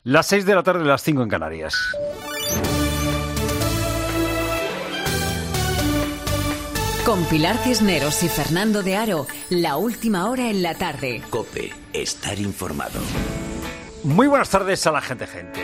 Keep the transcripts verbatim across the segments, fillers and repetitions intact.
Las seis de la tarde, las cinco en Canarias. Con Pilar Cisneros y Fernando de Aro, la última hora en la tarde. COPE, estar informado. Muy buenas tardes a la gente, gente.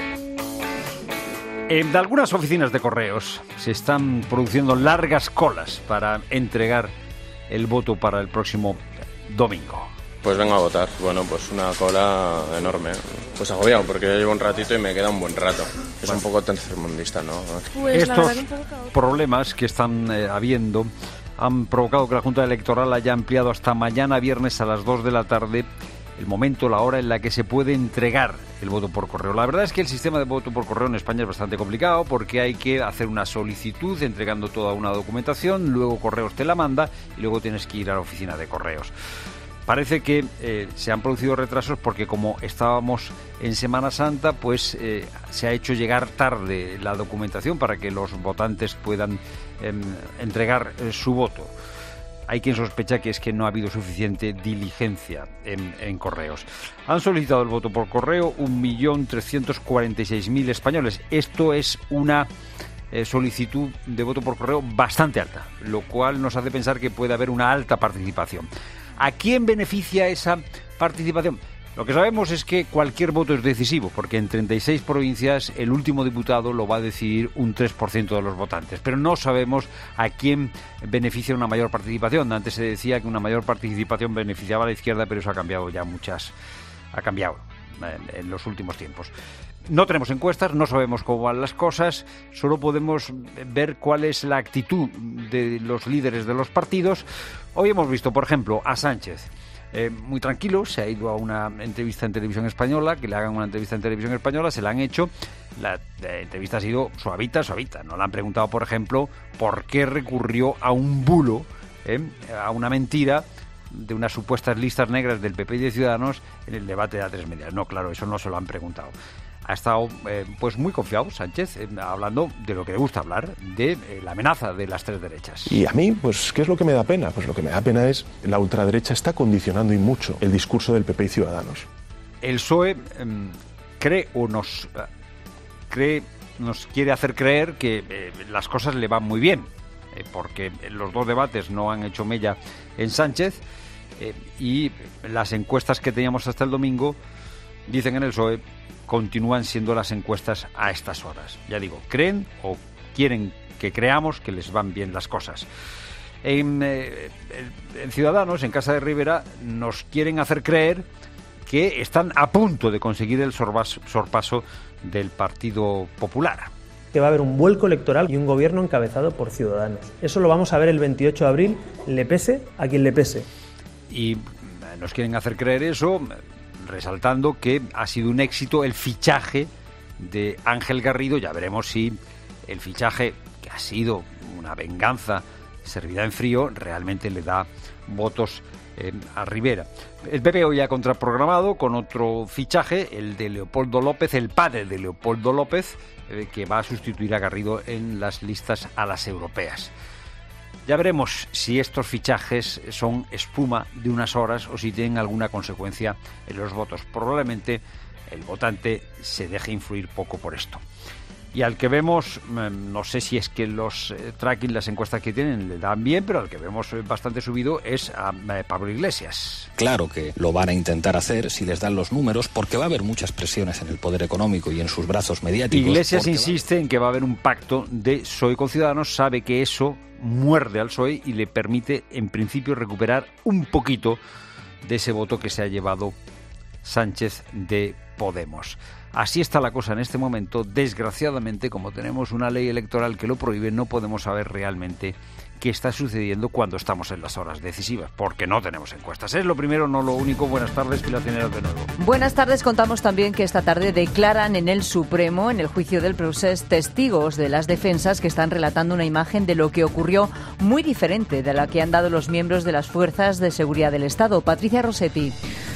En algunas oficinas de correos se están produciendo largas colas para entregar el voto para el próximo domingo. Pues vengo a votar. Bueno, pues una cola enorme. Pues agobiado, porque yo llevo un ratito y me queda un buen rato. Es un poco tercermundista, ¿no? Pues estos problemas que están eh, habiendo han provocado que la Junta Electoral haya ampliado hasta mañana viernes a las dos de la tarde el momento, la hora en la que se puede entregar el voto por correo. La verdad es que el sistema de voto por correo en España es bastante complicado porque hay que hacer una solicitud entregando toda una documentación, luego Correos te la manda y luego tienes que ir a la oficina de correos. Parece que eh, se han producido retrasos porque como estábamos en Semana Santa, pues eh, se ha hecho llegar tarde la documentación para que los votantes puedan eh, entregar eh, su voto. Hay quien sospecha que es que no ha habido suficiente diligencia en, en correos. Han solicitado el voto por correo un millón trescientos cuarenta y seis mil españoles. Esto es una eh, solicitud de voto por correo bastante alta, lo cual nos hace pensar que puede haber una alta participación. ¿A quién beneficia esa participación? Lo que sabemos es que cualquier voto es decisivo, porque en treinta y seis provincias el último diputado lo va a decidir un tres por ciento de los votantes. Pero no sabemos a quién beneficia una mayor participación. Antes se decía que una mayor participación beneficiaba a la izquierda, pero eso ha cambiado ya muchas... ha cambiado en, en los últimos tiempos. No tenemos encuestas, no sabemos cómo van las cosas, solo podemos ver cuál es la actitud de los líderes de los partidos. Hoy hemos visto, por ejemplo, a Sánchez. Eh, muy tranquilo, se ha ido a una entrevista en televisión española, que le hagan una entrevista en televisión española, se la han hecho, la, la entrevista ha sido suavita, suavita, no le han preguntado, por ejemplo, por qué recurrió a un bulo, eh, a una mentira de unas supuestas listas negras del P P y de Ciudadanos en el debate de A tres Media. No, claro, eso no se lo han preguntado. Ha estado eh, pues muy confiado Sánchez, eh, hablando de lo que le gusta hablar, de eh, la amenaza de las tres derechas. Y a mí, pues, ¿qué es lo que me da pena? Pues lo que me da pena es la ultraderecha está condicionando y mucho el discurso del P P y Ciudadanos. El P S O E eh, cree o nos eh, cree, nos quiere hacer creer que eh, las cosas le van muy bien, eh, porque los dos debates no han hecho mella en Sánchez eh, y las encuestas que teníamos hasta el domingo dicen en el P S O E continúan siendo las encuestas a estas horas. Ya digo, creen o quieren que creamos que les van bien las cosas. En, eh, en Ciudadanos, en Casa de Rivera, nos quieren hacer creer que están a punto de conseguir el sorpaso, sorpaso del Partido Popular. Que va a haber un vuelco electoral y un gobierno encabezado por Ciudadanos. Eso lo vamos a ver el veintiocho de abril, le pese a quien le pese. Y nos quieren hacer creer eso, resaltando que ha sido un éxito el fichaje de Ángel Garrido. Ya veremos si el fichaje, que ha sido una venganza servida en frío, realmente le da votos eh, a Rivera. El P P hoy ha contraprogramado con otro fichaje, el de Leopoldo López, el padre de Leopoldo López, eh, que va a sustituir a Garrido en las listas a las europeas. Ya veremos si estos fichajes son espuma de unas horas o si tienen alguna consecuencia en los votos. Probablemente el votante se deje influir poco por esto. Y al que vemos, no sé si es que los eh, tracking, las encuestas que tienen, le dan bien, pero al que vemos bastante subido es a eh, Pablo Iglesias. Claro que lo van a intentar hacer si les dan los números, porque va a haber muchas presiones en el poder económico y en sus brazos mediáticos. Iglesias insiste va... en que va a haber un pacto de P S O E con Ciudadanos, sabe que eso muerde al P S O E y le permite, en principio, recuperar un poquito de ese voto que se ha llevado Sánchez de Podemos. Así está la cosa en este momento. Desgraciadamente, como tenemos una ley electoral que lo prohíbe, no podemos saber realmente qué está sucediendo cuando estamos en las horas decisivas, porque no tenemos encuestas. Es lo primero, no lo único. Buenas tardes, Pilar Cisneros de nuevo. Buenas tardes. Contamos también que esta tarde declaran en el Supremo, en el juicio del procés, testigos de las defensas que están relatando una imagen de lo que ocurrió muy diferente de la que han dado los miembros de las fuerzas de seguridad del Estado. Patricia Rossetti.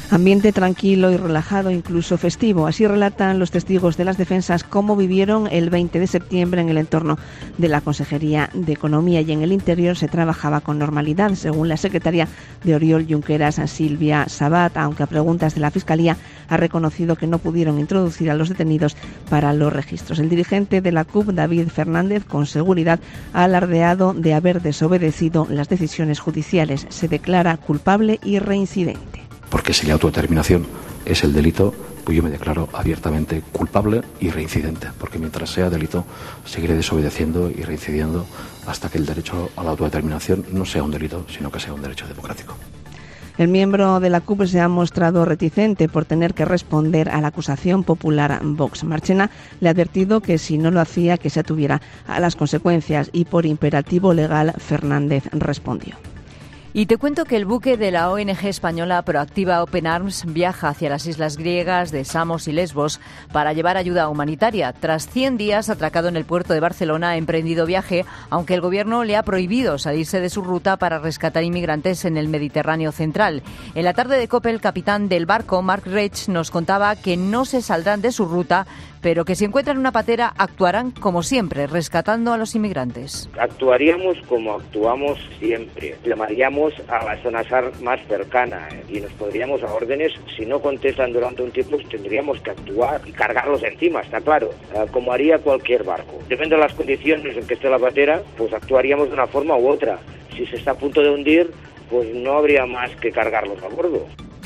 Ambiente tranquilo y relajado, incluso festivo. Así relatan los testigos de las defensas cómo vivieron el veinte de septiembre en el entorno de la Consejería de Economía, y en el interior se trabajaba con normalidad, según la secretaria de Oriol Junqueras, Silvia Sabat, aunque a preguntas de la Fiscalía ha reconocido que no pudieron introducir a los detenidos para los registros. El dirigente de la C U P, David Fernández, con seguridad ha alardeado de haber desobedecido las decisiones judiciales. Se declara culpable y reincidente. Porque si la autodeterminación es el delito, pues yo me declaro abiertamente culpable y reincidente, porque mientras sea delito seguiré desobedeciendo y reincidiendo hasta que el derecho a la autodeterminación no sea un delito, sino que sea un derecho democrático. El miembro de la C U P se ha mostrado reticente por tener que responder a la acusación popular Vox. Marchena le ha advertido que si no lo hacía, que se atuviera a las consecuencias, y por imperativo legal Fernández respondió. Y te cuento que el buque de la O N G española Proactiva Open Arms viaja hacia las islas griegas de Samos y Lesbos para llevar ayuda humanitaria. Tras cien días atracado en el puerto de Barcelona, ha emprendido viaje, aunque el gobierno le ha prohibido salirse de su ruta para rescatar inmigrantes en el Mediterráneo central. En la tarde de COPE, el capitán del barco, Mark Reich, nos contaba que no se saldrán de su ruta, pero que si encuentran una patera actuarán como siempre, rescatando a los inmigrantes. Actuaríamos como actuamos siempre. Llamaríamos a la zona SAR más cercana, ¿eh? y nos pondríamos a órdenes. Si no contestan durante un tiempo, tendríamos que actuar y cargarlos encima, está claro, eh, como haría cualquier barco. Depende de las condiciones en que esté la patera, pues actuaríamos de una forma u otra. Si se está a punto de hundir, pues no habría más que cargarlos a bordo.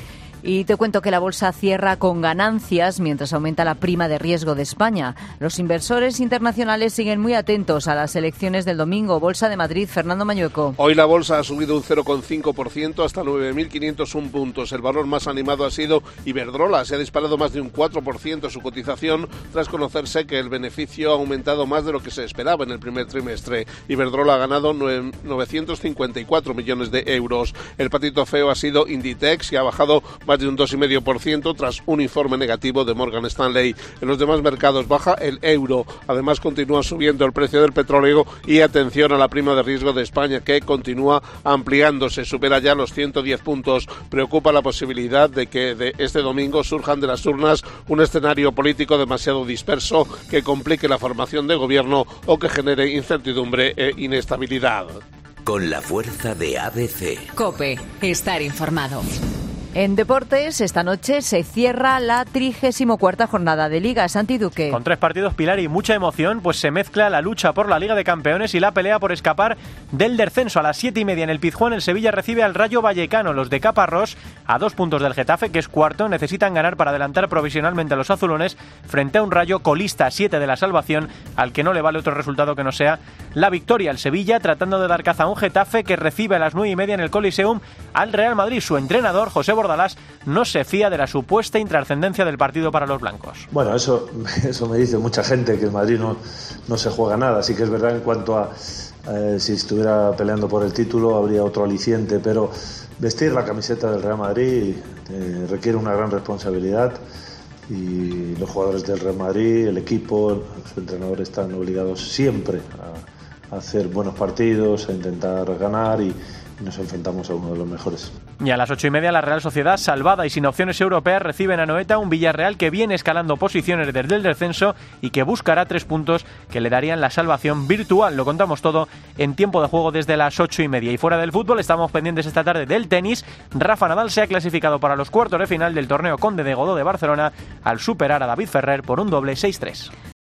Y te cuento que la bolsa cierra con ganancias mientras aumenta la prima de riesgo de España. Los inversores internacionales siguen muy atentos a las elecciones del domingo. Bolsa de Madrid, Fernando Mañueco. Hoy la bolsa ha subido un cero coma cinco por ciento hasta nueve mil quinientos uno puntos. El valor más animado ha sido Iberdrola. Se ha disparado más de un cuatro por ciento su cotización tras conocerse que el beneficio ha aumentado más de lo que se esperaba en el primer trimestre. Iberdrola ha ganado novecientos cincuenta y cuatro millones de euros. El patito feo ha sido Inditex, que ha bajado más de un dos coma cinco por ciento tras un informe negativo de Morgan Stanley. En los demás mercados baja el euro. Además, continúa subiendo el precio del petróleo y atención a la prima de riesgo de España, que continúa ampliándose, supera ya los ciento diez puntos. Preocupa la posibilidad de que de este domingo surjan de las urnas un escenario político demasiado disperso que complique la formación de gobierno o que genere incertidumbre e inestabilidad. Con la fuerza de A B C. COPE, estar informado. En deportes, esta noche se cierra la trigésimo cuarta jornada de Liga. Santi Duque. Con tres partidos, Pilar, y mucha emoción, pues se mezcla la lucha por la Liga de Campeones y la pelea por escapar del descenso. A las siete y media en el Pizjuán, el Sevilla recibe al Rayo Vallecano. Los de Caparrós, a dos puntos del Getafe, que es cuarto, necesitan ganar para adelantar provisionalmente a los azulones frente a un Rayo colista a siete de la salvación, al que no le vale otro resultado que no sea la victoria. El Sevilla tratando de dar caza a un Getafe que recibe a las nueve y media en el Coliseum al Real Madrid. Su entrenador, José Bordalás, no se fía de la supuesta intrascendencia del partido para los blancos. Bueno, eso, eso me dice mucha gente, que el Madrid no, no se juega nada. Así que es verdad, en cuanto a eh, si estuviera peleando por el título habría otro aliciente, pero vestir la camiseta del Real Madrid eh, requiere una gran responsabilidad, y los jugadores del Real Madrid, el equipo, los entrenadores están obligados siempre a, a hacer buenos partidos, a intentar ganar, y nos enfrentamos a uno de los mejores. Y a las ocho y media la Real Sociedad, salvada y sin opciones europeas, recibe en Anoeta un Villarreal que viene escalando posiciones desde el descenso y que buscará tres puntos que le darían la salvación virtual. Lo contamos todo en tiempo de juego desde las ocho y media. Y fuera del fútbol, estamos pendientes esta tarde del tenis. Rafa Nadal se ha clasificado para los cuartos de final del torneo Conde de Godó de Barcelona al superar a David Ferrer por un doble seis tres.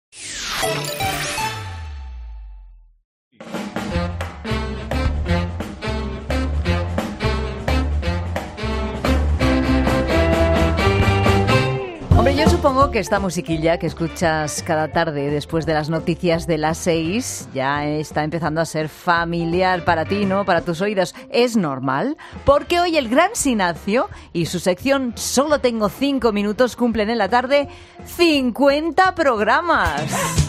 Yo supongo que esta musiquilla que escuchas cada tarde después de las noticias de las seis ya está empezando a ser familiar para ti, ¿no? Para tus oídos. Es normal, porque hoy el gran Sinacio y su sección Solo tengo cinco minutos cumplen en la tarde cincuenta programas.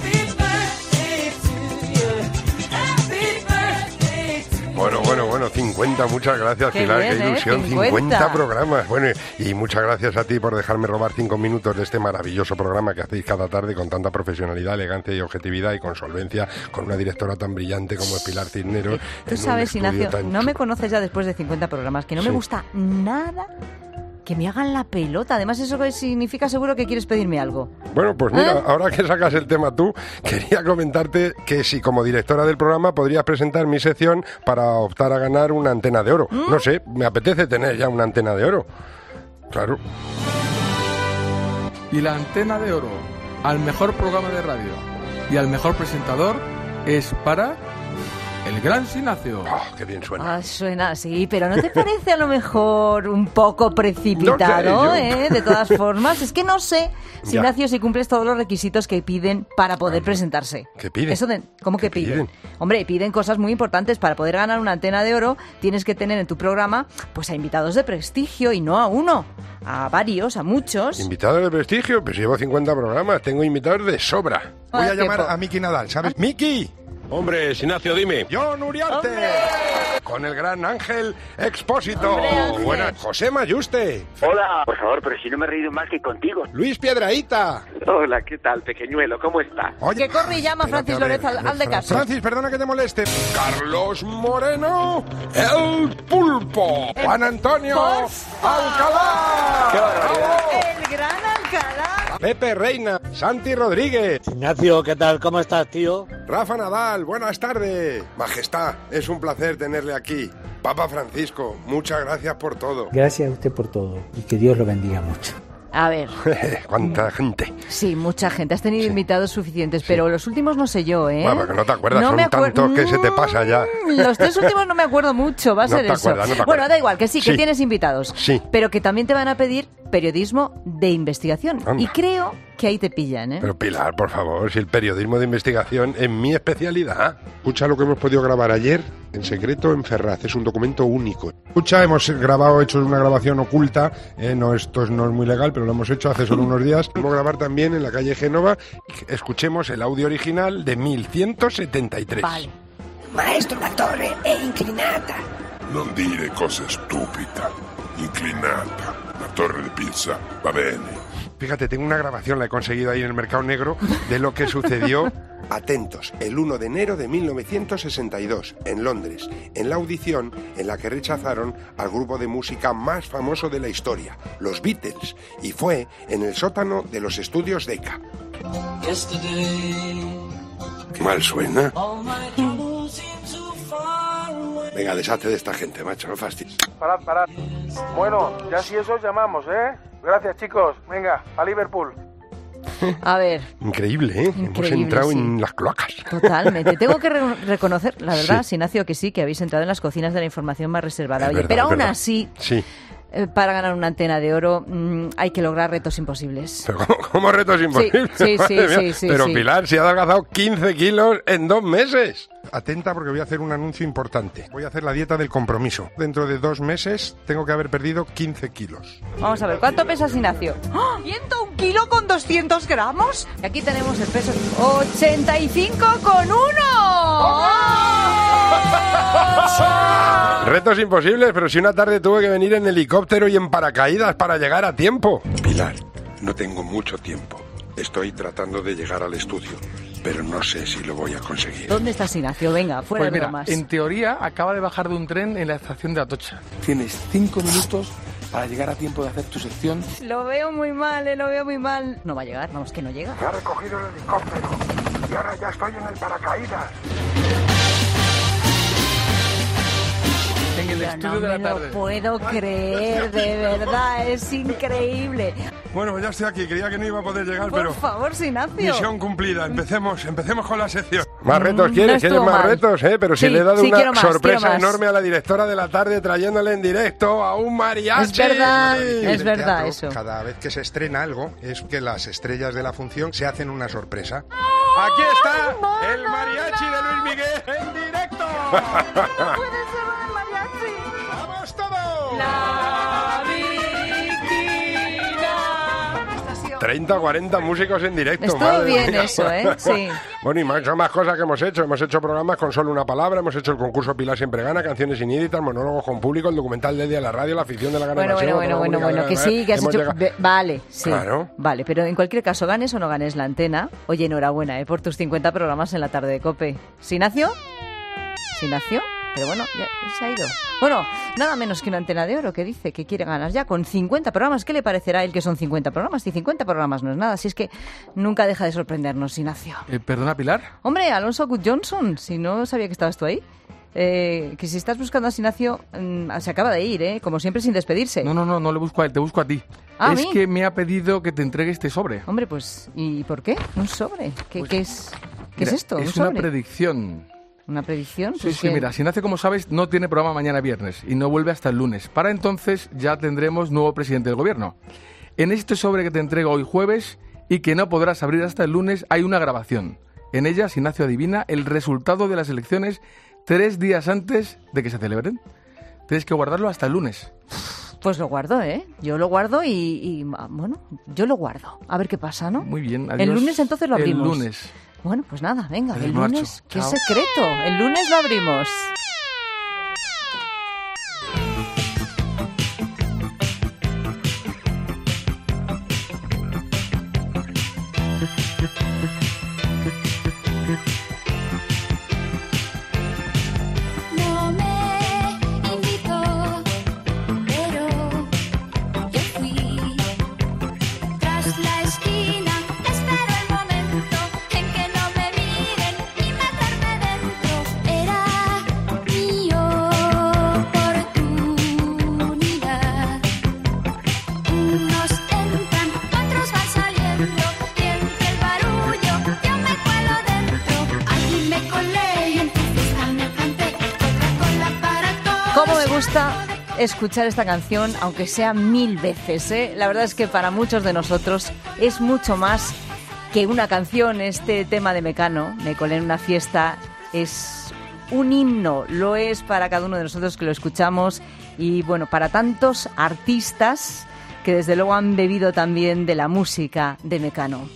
Bueno, bueno, bueno, cincuenta, muchas gracias, qué Pilar, bien, qué ilusión, ¿eh? cincuenta. cincuenta programas. Bueno, y muchas gracias a ti por dejarme robar cinco minutos de este maravilloso programa que hacéis cada tarde con tanta profesionalidad, elegancia y objetividad, y con solvencia, con una directora tan brillante como es Pilar Cisneros. Tú sabes, Ignacio, no me conoces ya después de cincuenta programas, que no sí. me gusta nada que me hagan la pelota. Además, eso significa seguro que quieres pedirme algo. Bueno, pues mira, ¿Eh? ahora que sacas el tema tú, quería comentarte que si como directora del programa podrías presentar mi sección para optar a ganar una antena de oro. ¿Mm? No sé, me apetece tener ya una antena de oro. Claro. Y la antena de oro al mejor programa de radio y al mejor presentador es para el Gran Sinacio. Oh, qué bien suena. Ah, suena así, pero ¿no te parece a lo mejor un poco precipitado? No sé, ¿eh? De todas formas, es que no sé, Sinacio, Ya. si cumples todos los requisitos que piden para poder presentarse. ¿Qué piden? Eso de, ¿Cómo que ¿Qué piden? piden? Hombre, piden cosas muy importantes. Para poder ganar una antena de oro tienes que tener en tu programa pues a invitados de prestigio, y no a uno, a varios, a muchos. ¿Invitados de prestigio? Pues llevo cincuenta programas, tengo invitados de sobra. Voy Ah, a llamar tiempo. a Miki Nadal, ¿sabes? Ah. ¡Miki! Hombre, Sinacio, dime. ¡John Uriarte! Con el gran Ángel Expósito. Hombre, Ángel. Buenas. José Mayuste. Hola, por favor, pero si no me he reído más que contigo. Luis Piedrahíta. Hola, ¿qué tal, pequeñuelo? ¿Cómo está? Que corre y llama a Francis Lórez al, al de casa. Francis, perdona que te moleste. Carlos Moreno, el Pulpo. Juan Antonio Por Alcalá. ¡Qué barbaridad! El gran Alcalá. Pepe Reina, Santi Rodríguez. Ignacio, ¿qué tal? ¿Cómo estás, tío? Rafa Nadal, buenas tardes. Majestad, es un placer tenerle aquí. Papa Francisco, muchas gracias por todo. Gracias a usted por todo y que Dios lo bendiga mucho. A ver. ¿Cuánta gente? Sí, mucha gente. Has tenido invitados suficientes, pero los últimos no sé yo, ¿eh? Bueno, porque no te acuerdas, No son me acuer- tantos que se te pasa ya. Los tres últimos no me acuerdo mucho, va a No ser te eso. acuerdas, no te Bueno, acuerdas. da igual, que sí, que Sí. tienes invitados. Sí. Pero que también te van a pedir periodismo de investigación. Anda. Y creo que ahí te pillan, ¿eh? Pero Pilar, por favor, si el periodismo de investigación es mi especialidad. Escucha lo que hemos podido grabar ayer en secreto en Ferraz, es un documento único. Escucha, hemos grabado, hecho una grabación oculta, eh, no, esto no es muy legal, pero lo hemos hecho hace solo unos días. Vamos a grabar también en la calle Génova. Escuchemos el audio original de mil ciento setenta y tres. Vale. Maestro, la torre è inclinata. Non dire cose stupide. Inclinata. La torre de Pisa va bene. Fíjate, tengo una grabación, la he conseguido ahí en el mercado negro, de lo que sucedió. Atentos, el uno de enero de mil novecientos sesenta y dos, en Londres, en la audición en la que rechazaron al grupo de música más famoso de la historia, los Beatles, y fue en el sótano de los estudios Decca. Mal suena. Venga, deshazte de esta gente, macho, no fastidies. Parad, parad. Bueno, ya si eso os llamamos, ¿eh? Gracias, chicos. Venga, a Liverpool. A ver. Increíble, ¿eh? Hemos Increíble, entrado sí. en las cloacas. Totalmente. Tengo que re- reconocer, la verdad, Sí. Sinacio, que sí, que habéis entrado en las cocinas de la información más reservada. Es Oye, verdad, pero es aún verdad. así, Sí. eh, para ganar una antena de oro mm, hay que lograr retos imposibles. Pero ¿cómo, cómo retos imposibles? sí, sí, Madre sí, mía. sí, Pero sí. Pilar, se ha adelgazado quince kilos en dos meses. Atenta porque voy a hacer un anuncio importante. Voy a hacer la dieta del compromiso. Dentro de dos meses tengo que haber perdido quince kilos. Vamos a ver, ¿cuánto pesa Sinacio? ¡Oh! ¿ciento un kilo con doscientos gramos? Y aquí tenemos el peso ochenta y cinco con uno. Retos imposibles, pero si una tarde tuve que venir en helicóptero y en paracaídas para llegar a tiempo. Pilar, no tengo mucho tiempo. Estoy tratando de llegar al estudio, pero no sé si lo voy a conseguir. ¿Dónde está Sinacio? Venga, fuera Pues de mira, bromas. en teoría acaba de bajar de un tren en la estación de Atocha. Tienes cinco minutos para llegar a tiempo de hacer tu sección. Lo veo muy mal, eh, lo veo muy mal. No va a llegar, vamos, que no llega. Me ha recogido el helicóptero y ahora ya estoy en el paracaídas. En el Yo estudio no de la me tarde. lo puedo creer, de verdad, es increíble. Bueno, pues ya estoy aquí. Creía que no iba a poder llegar, Por pero... favor, Sinacio. Misión cumplida. Empecemos, empecemos con la sección. Más retos, Mm, ¿quieres? no ¿Quieres estuvo más mal. retos? ¿eh? Pero si Sí, le he dado sí, una quiero más, sorpresa quiero más. enorme a la directora de la tarde trayéndole en directo a un mariachi. Es verdad, Sí. es verdad eso. Cada vez que se estrena algo, es que las estrellas de la función se hacen una sorpresa. Aquí está el mariachi de Luis Miguel en directo. ¡Vamos todos! ¡La treinta o cuarenta músicos en directo. Estuvo madre bien mía. eso, ¿eh? Sí. Bueno, y más, son más cosas que hemos hecho. Hemos hecho programas con solo una palabra, hemos hecho el concurso Pilar Siempre Gana, canciones inéditas, monólogos con público, el documental del día de la radio, la ficción de la Gana Bueno, bueno, bueno, bueno, bueno, que sí, que has Hemos hecho... llegado- Ve- Vale, sí. Claro. Vale, pero en cualquier caso, ganes o no ganes la antena, oye, enhorabuena, ¿eh? Por tus cincuenta programas en la tarde de COPE. ¿Sinacio? ¿Sinacio? Pero bueno, ya se ha ido. Bueno, nada menos que una antena de oro que dice que quiere ganar ya con cincuenta programas. ¿Qué le parecerá a él que son cincuenta programas? Y cincuenta programas no es nada. Si es que nunca deja de sorprendernos, Ignacio. Eh, ¿Perdona, Pilar? Hombre, Alonso Good Johnson, si no sabía que estabas tú ahí. Eh, que si estás buscando a Ignacio, mmm, se acaba de ir, ¿eh? Como siempre, sin despedirse. No, no, no, no le busco a él, te busco a ti. ¿A es mí? que me ha pedido que te entregue este sobre. Hombre, pues, ¿y por qué? ¿Un sobre? ¿Qué, Pues, ¿qué es, ¿qué Mira, es esto? Es ¿Un una sobre? predicción. ¿Una predicción? Sí, Pues sí, que- mira, Ignacio, como sabes, no tiene programa mañana viernes y no vuelve hasta el lunes. Para entonces ya tendremos nuevo presidente del gobierno. En este sobre que te entrego hoy jueves y que no podrás abrir hasta el lunes, hay una grabación. En ella, Ignacio adivina el resultado de las elecciones tres días antes de que se celebren. Tienes que guardarlo hasta el lunes. Pues lo guardo, ¿eh? Yo lo guardo y, y, bueno, yo lo guardo. A ver qué pasa, ¿no? Muy bien, El adiós. lunes entonces lo abrimos. El lunes. Bueno, pues nada, venga, Adiós, el marcho. lunes, qué Chao. secreto. El lunes lo abrimos. No me invitó, pero yo fui. Tras la esquina espero el momento en que no me miren y meterme dentro. Era mi oportunidad. Unos entran, otros van saliendo y entre el barullo yo me cuelo dentro. Allí me colé y en tu fiesta me canté Coca-Cola para todos. ¿Cómo me gusta escuchar esta canción, aunque sea mil veces, ¿eh? La verdad es que para muchos de nosotros es mucho más que una canción. Este tema de Mecano, Me colé en una fiesta, es un himno. Lo es para cada uno de nosotros que lo escuchamos y, bueno, para tantos artistas que desde luego han bebido también de la música de Mecano.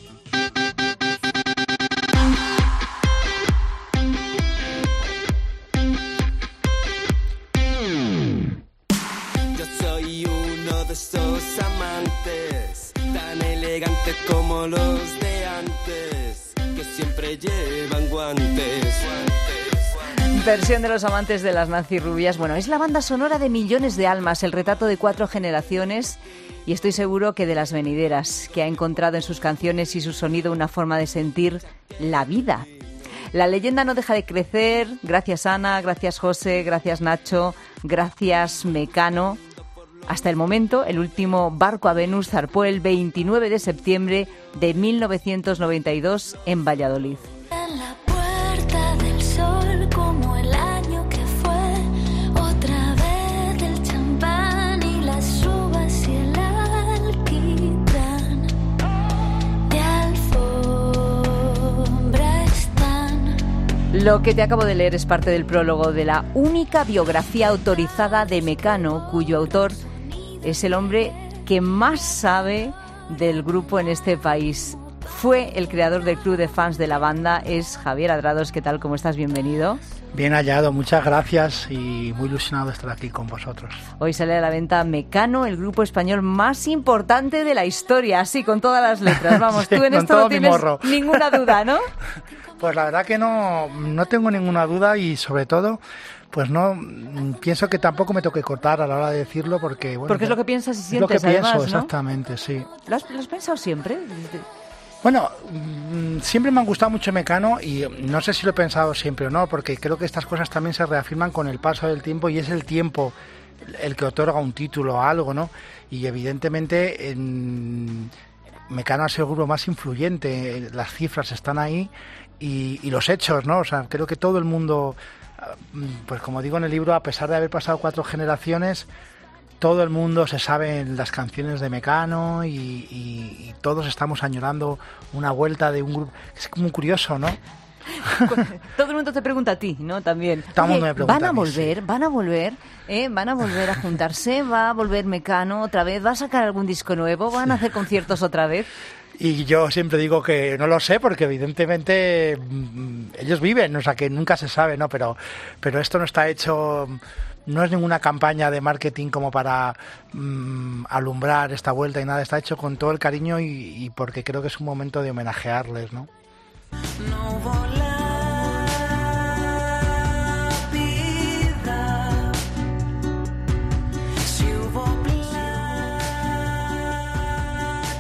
Yo soy uno de esos amantes, tan elegantes como los de antes, que siempre llevan guantes. Versión de Los amantes de las Nancy Rubias. Bueno, es la banda sonora de millones de almas, el retrato de cuatro generaciones y estoy seguro que de las venideras, que ha encontrado en sus canciones y su sonido una forma de sentir la vida. La leyenda no deja de crecer. Gracias Ana, gracias José, gracias Nacho, gracias Mecano. Hasta el momento, el último barco a Venus zarpó el veintinueve de septiembre de mil novecientos noventa y dos en Valladolid. En la puerta del sol como el año que fue, otra vez el champán y las uvas y el alquitrán de alfombra están. Lo que te acabo de leer es parte del prólogo de la única biografía autorizada de Mecano, cuyo autor es el hombre que más sabe del grupo en este país. Fue el creador del club de fans de la banda, es Javier Adrados. ¿Qué tal? ¿Cómo estás? Bienvenido. Bien hallado, muchas gracias y muy ilusionado de estar aquí con vosotros. Hoy sale a la venta Mecano, el grupo español más importante de la historia, así con todas las letras. Vamos, Sí, tú en con esto todo no mi tienes morro. ninguna duda, ¿no? Pues la verdad que no, no tengo ninguna duda y sobre todo, pues no mm, pienso que tampoco me toque cortar a la hora de decirlo porque bueno, Porque es lo que piensas y es lo que sientes, además, pienso, ¿no? exactamente, sí. ¿Lo has, lo has pensado siempre? Bueno, mm, siempre me han gustado mucho Mecano y no sé si lo he pensado siempre o no, porque creo que estas cosas también se reafirman con el paso del tiempo y es el tiempo el que otorga un título a algo, ¿no? Y evidentemente en Mecano ha sido el grupo más influyente, las cifras están ahí y, y los hechos, ¿no? O sea, creo que todo el mundo, pues como digo en el libro, a pesar de haber pasado cuatro generaciones, todo el mundo se sabe las canciones de Mecano y, y, y todos estamos añorando una vuelta de un grupo. Es muy curioso, ¿no? Todo el mundo te pregunta a ti, ¿no? También. Todo el mundo Oye, me pregunta ¿van a a mí, volver? ¿Van a volver? ¿Eh? ¿Van a volver a juntarse? ¿Va a volver Mecano otra vez? ¿Va a sacar algún disco nuevo? ¿Van a hacer conciertos otra vez? Y yo siempre digo que no lo sé porque evidentemente mm, ellos viven, o sea que nunca se sabe, ¿no? Pero, pero esto no está hecho, no es ninguna campaña de marketing como para mm, alumbrar esta vuelta y nada, está hecho con todo el cariño y, y porque creo que es un momento de homenajearles, ¿no? No volar, vivir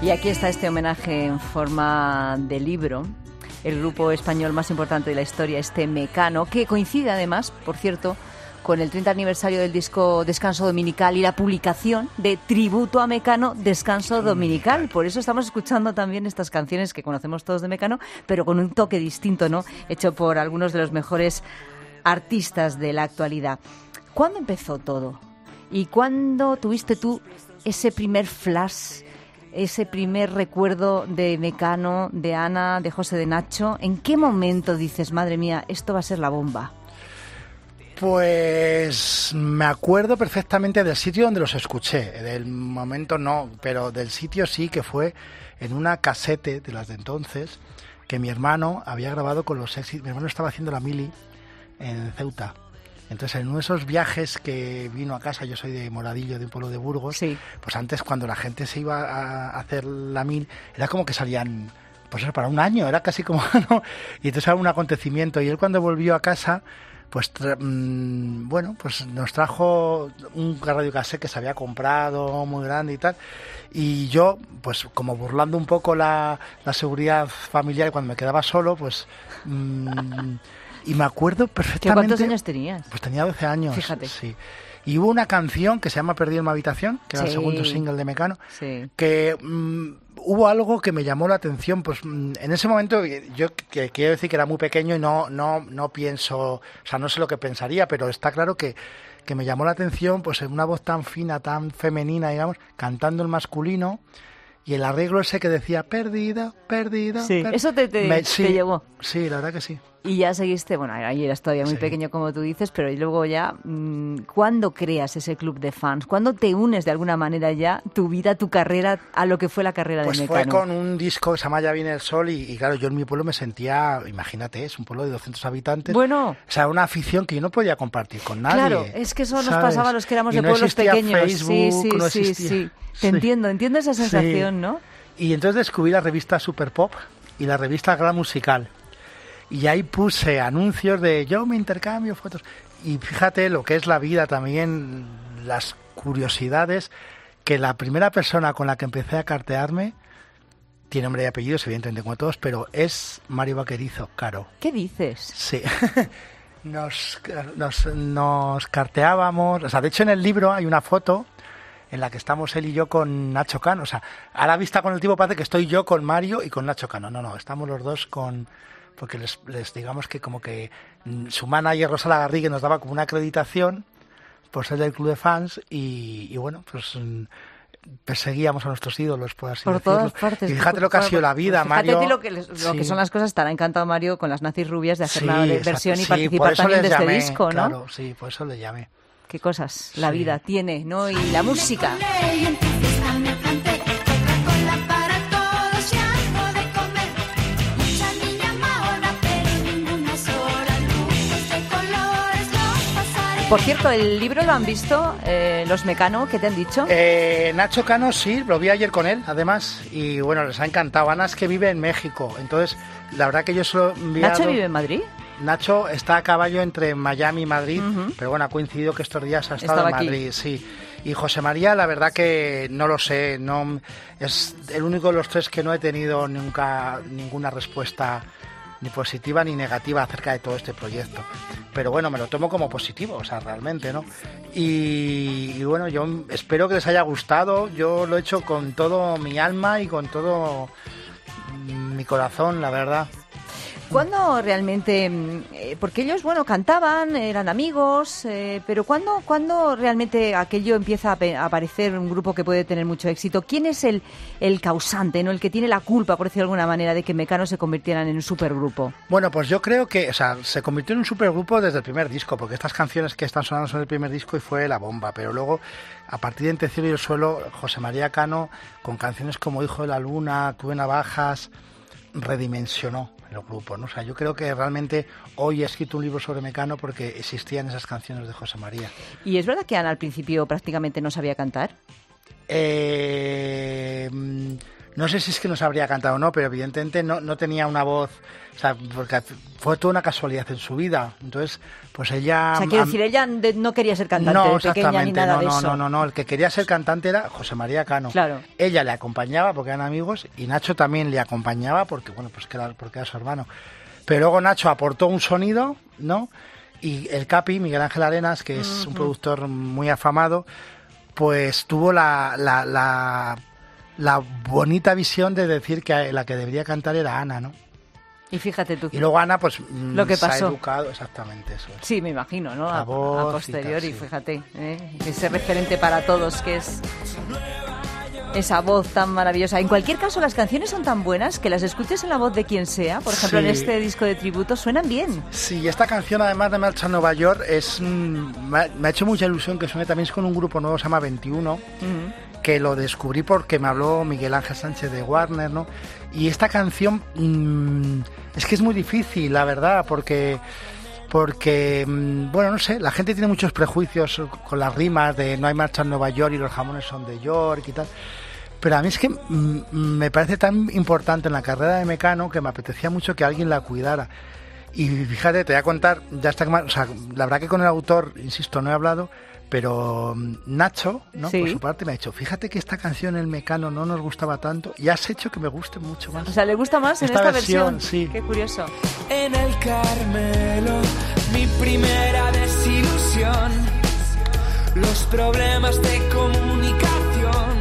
Y aquí está este homenaje en forma de libro. El grupo español más importante de la historia, este Mecano, que coincide además, por cierto, con el treinta aniversario del disco Descanso Dominical y la publicación de Tributo a Mecano, Descanso Dominical. Por eso estamos escuchando también estas canciones que conocemos todos de Mecano, pero con un toque distinto, ¿no? Hecho por algunos de los mejores artistas de la actualidad. ¿Cuándo empezó todo? ¿Y cuándo tuviste tú ese primer flash, ese primer recuerdo de Mecano, de Ana, de José, de Nacho? ¿En qué momento dices, madre mía, esto va a ser la bomba? Pues me acuerdo perfectamente del sitio donde los escuché. Del momento no, pero del sitio sí, que fue en una casete de las de entonces que mi hermano había grabado con los éxitos. Mi hermano estaba haciendo la mili en Ceuta. Entonces, en uno de esos viajes que vino a casa, yo soy de Moradillo, de un pueblo de Burgos, sí. Pues antes cuando la gente se iba a hacer la mil, era como que salían, pues eso, para un año, era casi como, ¿no? Y entonces era un acontecimiento. Y él cuando volvió a casa, pues, tra- mmm, bueno, pues nos trajo un radiocassette que se había comprado, muy grande y tal. Y yo, pues como burlando un poco la, la seguridad familiar, cuando me quedaba solo, pues... Mmm, y me acuerdo perfectamente... ¿Cuántos años tenías? Pues tenía doce años. Fíjate. Sí. Y hubo una canción que se llama Perdido en mi habitación, que era Sí. el segundo single de Mecano, Sí. que mmm, hubo algo que me llamó la atención. Pues mmm, en ese momento, yo que, quiero decir que era muy pequeño y no, no, no pienso, o sea, no sé lo que pensaría, pero está claro que, que me llamó la atención, pues en una voz tan fina, tan femenina, digamos, cantando el masculino. Y el arreglo ese que decía, perdido, perdido... Sí, per-". eso te, te, Me- te sí, llevó. Sí, la verdad que sí. Y ya seguiste, bueno, ahí eras todavía muy Sí. pequeño como tú dices, pero luego ya, mmm, ¿cuándo creas ese club de fans? ¿Cuándo te unes de alguna manera ya tu vida, tu carrera, a lo que fue la carrera Pues de fue Mecano? con un disco que se llama Ya viene el sol y, y claro, yo en mi pueblo me sentía, imagínate, es un pueblo de doscientos habitantes. Bueno. O sea, una afición que yo no podía compartir con nadie. Claro, es que eso nos ¿sabes? pasaba a los que éramos Y de no pueblos existía pequeños. Facebook, sí, sí, no sí, existía- sí. Te Sí. entiendo, entiendo esa Sí. sensación, ¿no? Y entonces descubrí la revista Super Pop y la revista Gran Musical. Y ahí puse anuncios de yo me intercambio fotos. Y fíjate lo que es la vida también, las curiosidades, que la primera persona con la que empecé a cartearme, tiene nombre y apellidos, evidentemente como todos, pero es Mario Vaquerizo, Caro. ¿Qué dices? Sí. Nos, nos, nos carteábamos, o sea, de hecho en el libro hay una foto en la que estamos él y yo con Nacho Cano. O sea, a la vista con el tipo parece que estoy yo con Mario y con Nacho Cano. No, no, estamos los dos con... Porque les, les digamos que como que mm, su manager Rosa Lagarrigue nos daba como una acreditación por ser del club de fans y, y bueno, pues mm, perseguíamos a nuestros ídolos, por así Por decirlo. todas partes. Y fíjate lo que ha sido la vida, Fíjate Mario. a ti lo, que, les- lo Sí. que son las cosas. Estará encantado Mario con las nazis rubias de hacer Sí, una exacto, versión y sí, por participar eso también de les este llamé, disco, ¿no? Claro, sí, por eso le llamé. Qué cosas la Sí. vida tiene, ¿no? Y la música. Y en tu fiesta me planté Coca-Cola para todos y algo de comer. Mucha niña mahona, pero ninguna sola. Luces de colores los pasaré. Por cierto, el libro lo han visto eh, los Mecano, ¿qué te han dicho? Eh, Nacho Cano sí, lo vi ayer con él, además, y bueno, les ha encantado. Ana es que vive en México, entonces la verdad que yo se lo he enviado... ¿Nacho vive en Madrid? Nacho está a caballo entre Miami y Madrid, Ujú. pero bueno, ha coincidido que estos días ha estado Estaba en aquí. Madrid, sí. Y José María, la verdad que no lo sé, no es el único de los tres que no he tenido nunca ninguna respuesta ni positiva ni negativa acerca de todo este proyecto. Pero bueno, me lo tomo como positivo, o sea, realmente, ¿no? Y, y bueno, yo espero que les haya gustado, yo lo he hecho con todo mi alma y con todo mi corazón, la verdad. ¿Cuándo realmente, mm, eh, porque ellos, bueno, cantaban, eran amigos, eh, pero ¿cuándo, ¿cuándo realmente aquello empieza a, pe- a aparecer un grupo que puede tener mucho éxito? ¿Quién es el, el causante, no, el que tiene la culpa, por decirlo de alguna manera, de que Mecano se convirtieran en un supergrupo? Bueno, pues yo creo que, o sea, se convirtió en un supergrupo desde el primer disco, porque estas canciones que están sonando son el primer disco y fue la bomba, pero luego, a partir de Entre el cielo y el suelo, José María Cano, con canciones como Hijo de la Luna, Tuve Navajas, redimensionó el grupo, ¿no? O sea, yo creo que realmente hoy he escrito un libro sobre Mecano porque existían esas canciones de José María. ¿Y es verdad que Ana al principio prácticamente no sabía cantar? Eh, mm, No sé si es que nos habría cantado o no, pero evidentemente no, no tenía una voz, o sea, porque fue toda una casualidad en su vida. Entonces, pues ella... O sea, quiero decir, ella de- no quería ser cantante no, de pequeña ni nada no, de no, eso. No, no, no, el que quería ser cantante era José María Cano. Claro. Ella le acompañaba porque eran amigos y Nacho también le acompañaba porque, bueno, pues que era, porque era su hermano. Pero luego Nacho aportó un sonido, ¿no? Y el Capi, Miguel Ángel Arenas, que es uh-huh. un productor muy afamado, pues tuvo la... la, la la bonita visión de decir que la que debería cantar era Ana, ¿no? Y fíjate tú. Y luego Ana, pues, lo que se pasó. ha educado, exactamente eso. Es. Sí, me imagino, ¿no? La a, voz a posteriori, y tal, sí. fíjate, ¿eh? Ese referente para todos que es esa voz tan maravillosa. En cualquier caso, las canciones son tan buenas que las escuches en la voz de quien sea. Por ejemplo, sí. en este disco de tributo suenan bien. Sí, esta canción, además de Marcha a Nueva York, es mm, me, ha, me ha hecho mucha ilusión que suene también con un grupo nuevo, se llama veintiuno. Uh-huh. Que lo descubrí porque me habló Miguel Ángel Sánchez de Warner, ¿no? Y esta canción mmm, es que es muy difícil, la verdad, porque porque mmm, bueno, no sé, la gente tiene muchos prejuicios con las rimas de no hay marcha en Nueva York y los jamones son de York y tal. Pero a mí es que mmm, me parece tan importante en la carrera de Mecano que me apetecía mucho que alguien la cuidara. Y fíjate, te voy a contar, ya está, o sea, la verdad que con el autor, insisto, no he hablado. Pero Nacho, ¿no? Sí. Por su parte me ha dicho, fíjate que esta canción, El Mecano, no nos gustaba tanto y has hecho que me guste mucho más. O sea, ¿le gusta más en esta, esta versión? versión? Sí. Qué curioso. En el Carmelo, mi primera desilusión, los problemas de comunicación,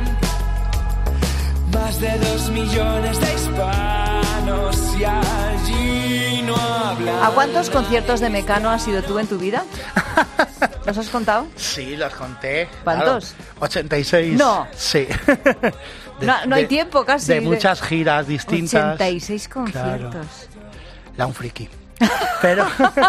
más de dos millones de hispanos y allí no hablan. ¿A cuántos conciertos de Mecano has ido tú en tu vida? ¿Los has contado? Sí, los conté. ¿Cuántos? Claro, ochenta y seis. No. Sí. De, no, no hay de, tiempo casi. De muchas giras distintas. ochenta y seis conciertos. Claro. Era un friki. Pero,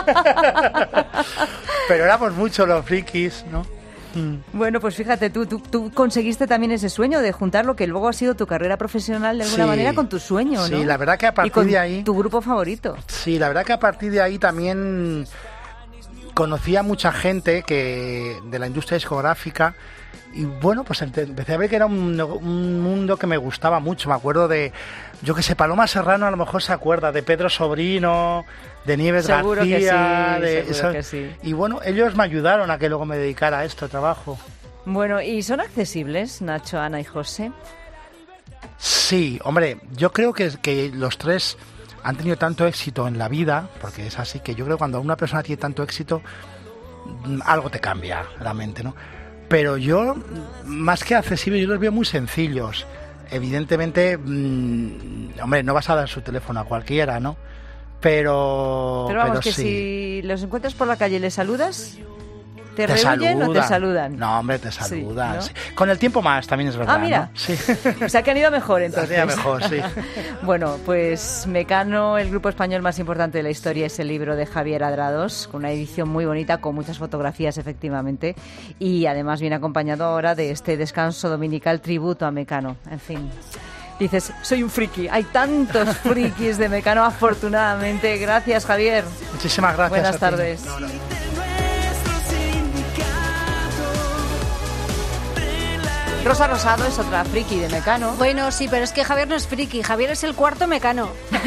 pero éramos muchos los frikis, ¿no? Bueno, pues fíjate, tú, tú, tú conseguiste también ese sueño de juntar lo que luego ha sido tu carrera profesional de alguna sí, manera con tu sueño, ¿no? Sí, la verdad que a partir y con de ahí... tu grupo favorito. Sí, la verdad que a partir de ahí también conocí a mucha gente que de la industria discográfica y bueno, pues empecé a ver que era un, un mundo que me gustaba mucho. Me acuerdo de, yo que sé, Paloma Serrano a lo mejor se acuerda, de Pedro Sobrino, de Nieves seguro García. Que sí, de, seguro esa, que sí. Y bueno, ellos me ayudaron a que luego me dedicara a esto, trabajo. Bueno, ¿y son accesibles, Nacho, Ana y José? Sí, hombre, yo creo que, que los tres han tenido tanto éxito en la vida, porque es así, que yo creo que cuando una persona tiene tanto éxito, algo te cambia la mente, ¿no? Pero yo, más que accesibles, yo los veo muy sencillos. Evidentemente, mmm, hombre, no vas a dar su teléfono a cualquiera, ¿no? Pero, pero vamos, pero que sí. Si los encuentras por la calle, ¿les saludas? ¿Te, ¿Te rehuyen saludan? o te saludan? No, hombre, te saludan. Sí, ¿no? Sí. Con el tiempo más, también es verdad. Ah, mira. ¿no? Sí. O sea, que han ido mejor, entonces. Han ido mejor, sí. Bueno, pues Mecano, el grupo español más importante de la historia, es el libro de Javier Adrados, con una edición muy bonita, con muchas fotografías, efectivamente, y además viene acompañado ahora de este descanso dominical tributo a Mecano. En fin. Dices, soy un friki. Hay tantos frikis de Mecano, afortunadamente. Gracias, Javier. Muchísimas gracias. Buenas a tardes. ti. No, no. Rosa Rosado es otra friki de Mecano. Bueno, sí, pero es que Javier no es friki. Javier es el cuarto Mecano.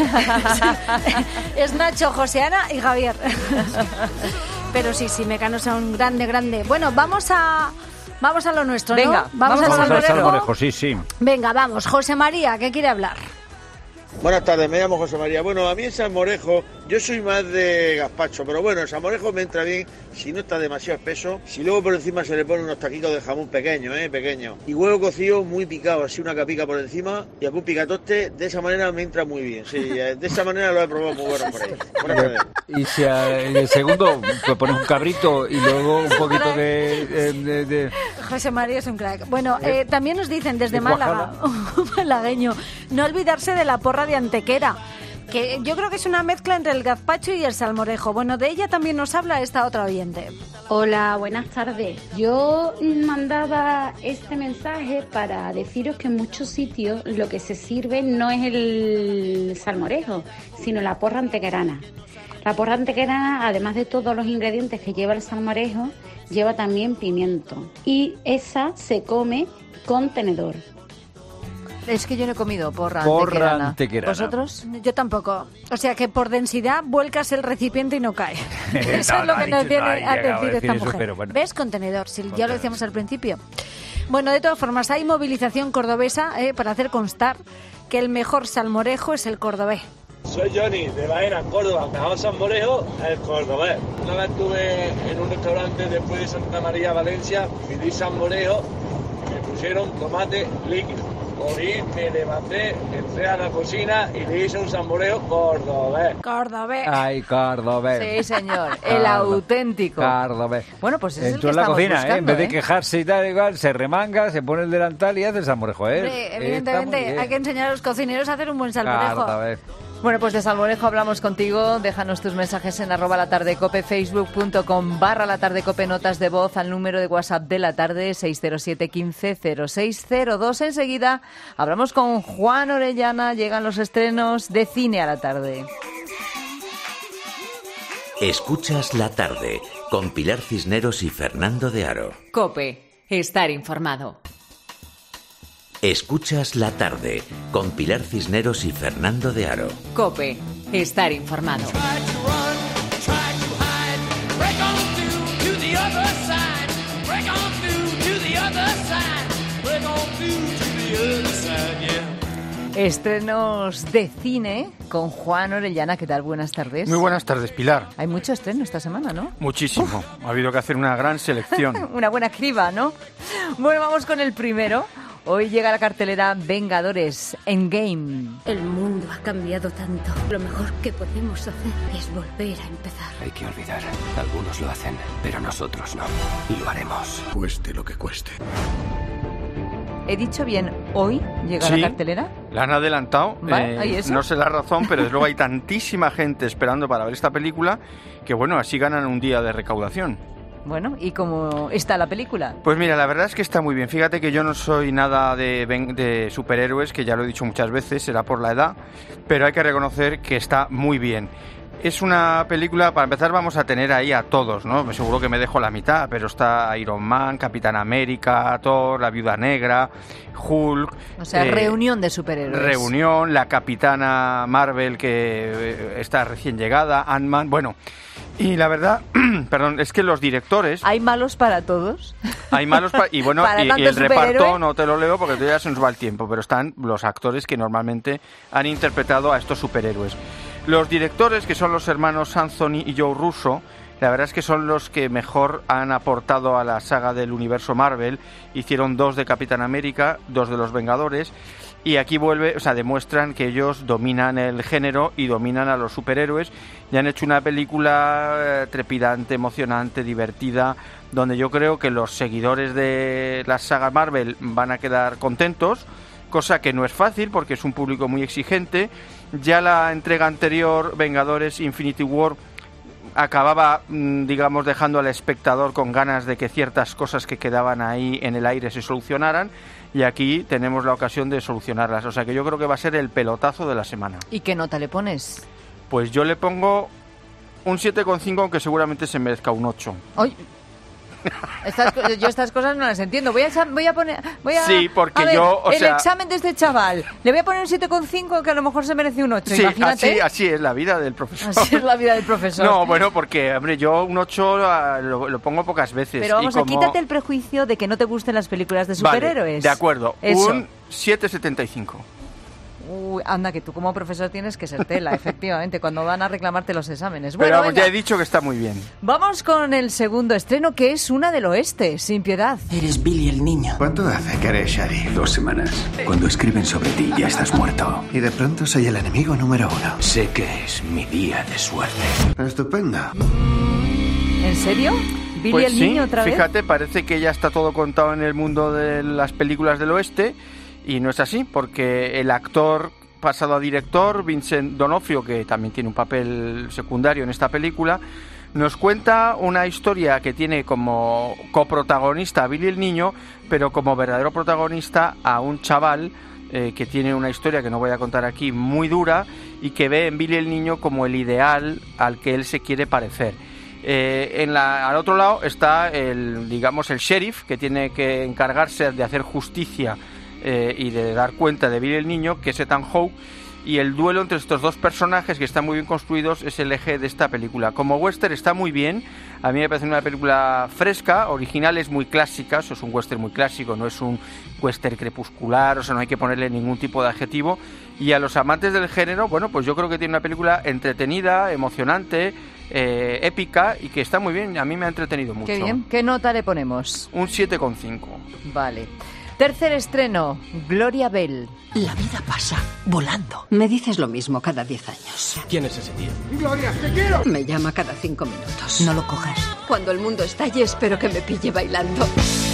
Es Nacho, José, Ana y Javier. Pero sí, sí, Mecano es un grande, grande. Bueno, vamos a... Vamos a lo nuestro, ¿no? Venga, vamos, vamos al a Salmorejo. Salmorejo, sí, sí. Venga, vamos. José María, ¿qué quiere hablar? Buenas tardes, me llamo José María. Bueno, a mí el salmorejo, yo soy más de gazpacho, pero bueno, el salmorejo me entra bien si no está demasiado espeso. Si luego por encima se le ponen unos taquitos de jamón pequeños, eh, pequeños. Y huevo cocido muy picado, así una capica por encima y algún picatoste, de esa manera me entra muy bien. Sí, de esa manera lo he probado muy bueno por ahí. Buenas tardes. Y si a, en el segundo pues pones un cabrito y luego un poquito de... de, de, de... José María es un crack. Bueno, eh, también nos dicen desde ¿De Málaga, un malagueño, no olvidarse de la porra de Antequera, que yo creo que es una mezcla entre el gazpacho y el salmorejo. Bueno, de ella también nos habla esta otra oyente. Hola, buenas tardes. Yo mandaba este mensaje para deciros que en muchos sitios lo que se sirve no es el salmorejo, sino la porra antequerana. La porra antequerana, además de todos los ingredientes que lleva el salmorejo, lleva también pimiento. Y esa se come con tenedor. Es que yo no he comido porra, Porra antequerana. antequerana. ¿Vosotros? Yo tampoco. O sea que por densidad vuelcas el recipiente y no cae. Eso No, es lo no que ha nos dicho- viene no ha a llegado a decir decir esta eso, mujer. pero bueno. ¿Ves? Contenedor, si ya lo decíamos al principio. Bueno, de todas formas, hay movilización cordobesa eh, para hacer constar que el mejor salmorejo es el cordobés. Soy Johnny, de Baena, Córdoba. Mejor salmorejo, el cordobés. Una vez estuve en un restaurante después de Santa María, Valencia, pedí salmorejo, me pusieron tomate líquido. Cogí, me levanté, entré a la cocina y le hice un salmorejo cordobés. Cordobés. Ay, cordobés. Sí, señor, el Cardo- auténtico. Cordobés. Bueno, pues es el Entró que en la estamos cocina, ¿eh? buscando, En vez de ¿eh? quejarse y tal, igual, se remanga, se pone el delantal y hace el salmorejo, ¿eh? Hombre, Está muy evidentemente, bien. hay que enseñar a los cocineros a hacer un buen salmorejo. Cordobés. Bueno, pues de salmorejo hablamos contigo. Déjanos tus mensajes en arroba la tarde cope, facebook.com barra la tarde cope, notas de voz al número de WhatsApp de la tarde seis cero siete quince cero seis cero dos. Enseguida hablamos con Juan Orellana. Llegan los estrenos de cine a la tarde. Escuchas La Tarde con Pilar Cisneros y Fernando de Aro. Cope, estar informado. Escuchas La Tarde con Pilar Cisneros y Fernando de Aro. Cope, estar informado. Estrenos de cine con Juan Orellana. ¿Qué tal? Buenas tardes. Muy buenas tardes, Pilar. Hay mucho estreno esta semana, ¿no? Muchísimo. Ha habido que hacer una gran selección. Una buena criba, ¿no? Bueno, vamos con el primero. Hoy llega a la cartelera Vengadores Endgame. El mundo ha cambiado tanto. Lo mejor que podemos hacer es volver a empezar. Hay que olvidar. Algunos lo hacen, pero nosotros no. Y lo haremos. Cueste lo que cueste. ¿He dicho bien hoy llega a Sí. la cartelera? La han adelantado. Vale, eh, ¿hay eso? no sé la razón, pero desde luego hay tantísima gente esperando para ver esta película que, bueno, así ganan un día de recaudación. Bueno, ¿y cómo está la película? Pues mira, la verdad es que está muy bien. Fíjate que yo no soy nada de, ven- de superhéroes, que ya lo he dicho muchas veces, será por la edad, pero hay que reconocer que está muy bien. Es una película, para empezar vamos a tener ahí a todos, ¿no? Seguro que me dejo la mitad, pero está Iron Man, Capitán América, Thor, la Viuda Negra, Hulk... O sea, eh, reunión de superhéroes. Reunión, la Capitana Marvel que eh, está recién llegada, Ant-Man, bueno... Y la verdad, perdón, es que los directores... ¿Hay malos para todos? Hay malos pa- y bueno, Para y, y tanto el reparto superhéroe. no te lo leo porque todavía se nos va el tiempo, pero están los actores que normalmente han interpretado a estos superhéroes. Los directores, que son los hermanos Anthony y Joe Russo, la verdad es que son los que mejor han aportado a la saga del universo Marvel. Hicieron dos de Capitán América, dos de los Vengadores, y aquí vuelve, o sea, demuestran que ellos dominan el género y dominan a los superhéroes, y han hecho una película eh, trepidante, emocionante, divertida, donde yo creo que los seguidores de la saga Marvel van a quedar contentos, cosa que no es fácil porque es un público muy exigente. Ya la entrega anterior, Vengadores Infinity War, acababa, digamos, dejando al espectador con ganas de que ciertas cosas que quedaban ahí en el aire se solucionaran, y aquí tenemos la ocasión de solucionarlas. O sea que yo creo que va a ser el pelotazo de la semana. ¿Y qué nota le pones? Pues yo le pongo un siete coma cinco, aunque seguramente se merezca un ocho. Ay, estas, co- yo estas cosas no las entiendo. Voy a, exa- voy a poner... Voy a, Sí, porque a ver, yo, o el sea- examen de este chaval, le voy a poner un siete coma cinco que a lo mejor se merece un ocho, Sí, imagínate. así, así es la vida del profesor. Así es la vida del profesor. No, bueno, porque, hombre, yo un ocho lo, lo pongo pocas veces. Pero vamos, y como... a quítate el prejuicio de que no te gusten las películas de Vale, superhéroes. de acuerdo, Eso. un siete coma setenta y cinco. Uy, anda, que tú como profesor tienes que ser tela, efectivamente, cuando van a reclamarte los exámenes. Pero Bueno, vamos, venga. ya he dicho que está muy bien. Vamos con el segundo estreno, que es una del oeste, Sin Piedad. Eres Billy el niño. ¿Cuánto hace que eres Shari? Dos semanas. Cuando escriben sobre ti ya estás muerto. Y de pronto soy el enemigo número uno. Sé que es mi día de suerte. Estupendo. ¿En serio? ¿Billy Pues el sí, niño otra vez? fíjate, parece que ya está todo contado en el mundo de las películas del oeste, y no es así, porque el actor pasado a director, Vincent D'Onofrio, que también tiene un papel secundario en esta película, nos cuenta una historia que tiene como coprotagonista a Billy el niño, pero como verdadero protagonista a un chaval eh, que tiene una historia que no voy a contar aquí, muy dura, y que ve en Billy el niño como el ideal al que él se quiere parecer. Eh, en la, al otro lado está el, digamos, el sheriff, que tiene que encargarse de hacer justicia eh, y de dar cuenta de Billy el niño, que es Ethan Hawke, y el duelo entre estos dos personajes que están muy bien construidos es el eje de esta película. Como western está muy bien, a mí me parece una película fresca, original, es muy clásica, eso es un western muy clásico, no es un western crepuscular, o sea, no hay que ponerle ningún tipo de adjetivo, y a los amantes del género, bueno, pues yo creo que tiene una película entretenida, emocionante, eh, épica, y que está muy bien, a mí me ha entretenido mucho. Qué bien, ¿qué nota le ponemos? Un siete coma cinco. Vale. Tercer estreno, Gloria Bell. La vida pasa volando. Me dices lo mismo cada diez años. ¿Quién es ese tío? Gloria, te quiero. Me llama cada cinco minutos. No lo cojas. Cuando el mundo estalle, espero que me pille bailando.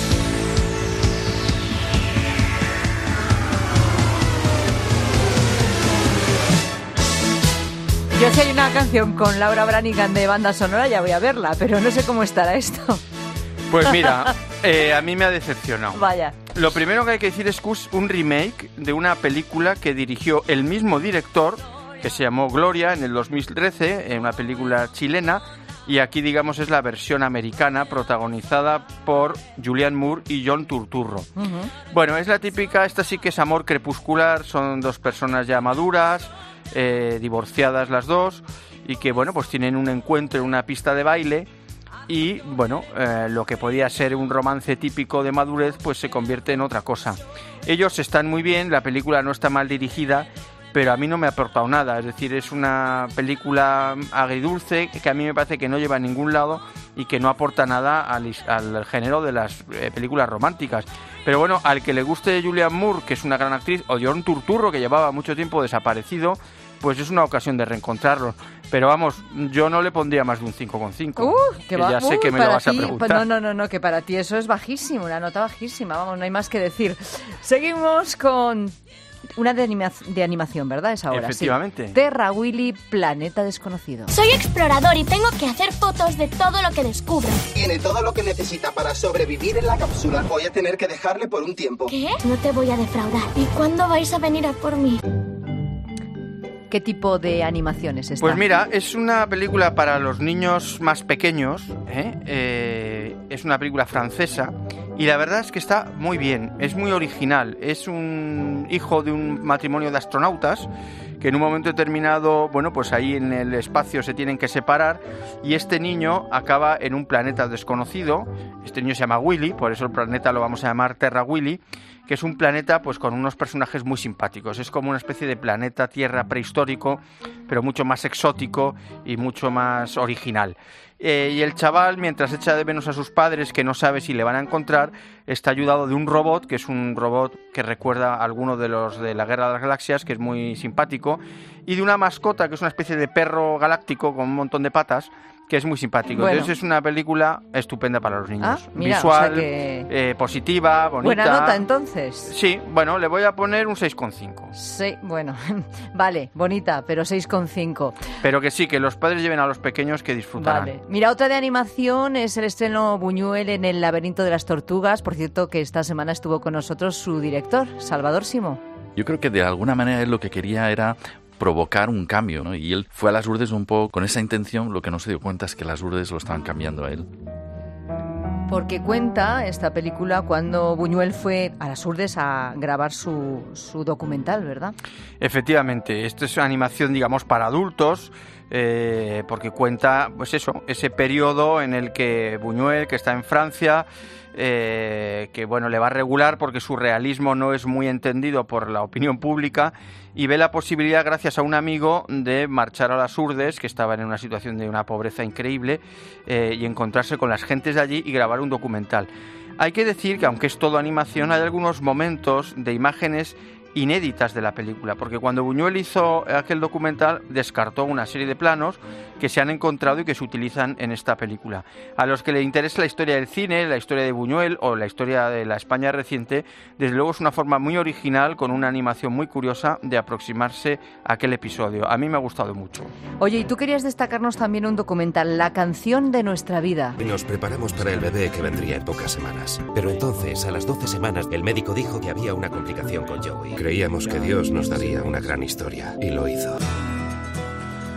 Yo si hay una canción con Laura Branigan de banda sonora ya voy a verla, pero no sé cómo estará esto. Pues mira, eh, a mí me ha decepcionado. Vaya. Lo primero que hay que decir es que es un remake de una película que dirigió el mismo director, que se llamó Gloria, en el dos mil trece, en una película chilena, y aquí, digamos, es la versión americana, protagonizada por Julianne Moore y John Turturro. Uh-huh. Bueno, es la típica, esta sí que es amor crepuscular, son dos personas ya maduras, eh, divorciadas las dos, y que, bueno, pues tienen un encuentro en una pista de baile, y, bueno, eh, lo que podía ser un romance típico de madurez, pues se convierte en otra cosa. Ellos están muy bien, la película no está mal dirigida, pero a mí no me ha aportado nada. Es decir, es una película agridulce que a mí me parece que no lleva a ningún lado y que no aporta nada al, al género de las eh, películas románticas. Pero bueno, al que le guste Julianne Moore, que es una gran actriz, o John Turturro, que llevaba mucho tiempo desaparecido, pues es una ocasión de reencontrarlos. Pero vamos, yo no le pondría más de un cinco coma cinco. Uh, que que va, ya sé uh, que me lo vas ti, a preguntar. Pues no, no, no, no, que para ti eso es bajísimo, una nota bajísima. Vamos, no hay más que decir. Seguimos con una de, anima de animación, ¿verdad? Es ahora. Efectivamente. Sí. Terra Willy, Planeta Desconocido. Soy explorador y tengo que hacer fotos de todo lo que descubro. Tiene todo lo que necesita para sobrevivir en la cápsula. Voy a tener que dejarle por un tiempo. ¿Qué? No te voy a defraudar. ¿Y cuándo vais a venir a por mí? ¿Qué tipo de animación es esta? Pues mira, es una película para los niños más pequeños, ¿eh? Eh, es una película francesa y la verdad es que está muy bien, es muy original. Es un hijo de un matrimonio de astronautas que en un momento determinado, bueno, pues ahí en el espacio se tienen que separar y este niño acaba en un planeta desconocido. Este niño se llama Willy, por eso el planeta lo vamos a llamar Terra Willy, que es un planeta pues con unos personajes muy simpáticos. Es como una especie de planeta Tierra prehistórico, pero mucho más exótico y mucho más original. Eh, y el chaval, mientras echa de menos a sus padres, que no sabe si le van a encontrar, está ayudado de un robot, que es un robot que recuerda a alguno de los de la Guerra de las Galaxias, que es muy simpático, y de una mascota, que es una especie de perro galáctico con un montón de patas, que es muy simpático. Bueno. Entonces es una película estupenda para los niños. Ah, mira, visual, o sea que... eh, positiva, bonita. Buena nota, entonces. Sí, bueno, le voy a poner un seis coma cinco. Sí, bueno, vale, bonita, pero seis coma cinco. Pero que sí, que los padres lleven a los pequeños que disfrutarán. Vale. Mira, otra de animación es el estreno Buñuel en El laberinto de las tortugas. Por cierto, que esta semana estuvo con nosotros su director, Salvador Simó. Yo creo que de alguna manera él lo que quería era provocar un cambio, ¿no? Y él fue a las Urdes un poco con esa intención. Lo que no se dio cuenta es que las Urdes lo estaban cambiando a él. Porque cuenta esta película cuando Buñuel fue a las Urdes a grabar su, su documental, ¿verdad? Efectivamente, esto es una animación, digamos, para adultos, eh, porque cuenta, pues eso, ese periodo en el que Buñuel, que está en Francia, eh, que bueno, le va a regular porque su realismo no es muy entendido por la opinión pública, y ve la posibilidad, gracias a un amigo, de marchar a las Urdes, que estaban en una situación de una pobreza increíble, eh, y encontrarse con las gentes de allí y grabar un documental. Hay que decir que, aunque es todo animación, hay algunos momentos de imágenes inéditas de la película, porque cuando Buñuel hizo aquel documental descartó una serie de planos que se han encontrado y que se utilizan en esta película. A los que le interesa la historia del cine, la historia de Buñuel o la historia de la España reciente, desde luego es una forma muy original, con una animación muy curiosa de aproximarse a aquel episodio. A mí me ha gustado mucho. Oye, y tú querías destacarnos también un documental, La canción de nuestra vida. Nos preparamos para el bebé que vendría en pocas semanas. Pero entonces, a las doce semanas, el médico dijo que había una complicación con Joey. Creíamos que Dios nos daría una gran historia, y lo hizo.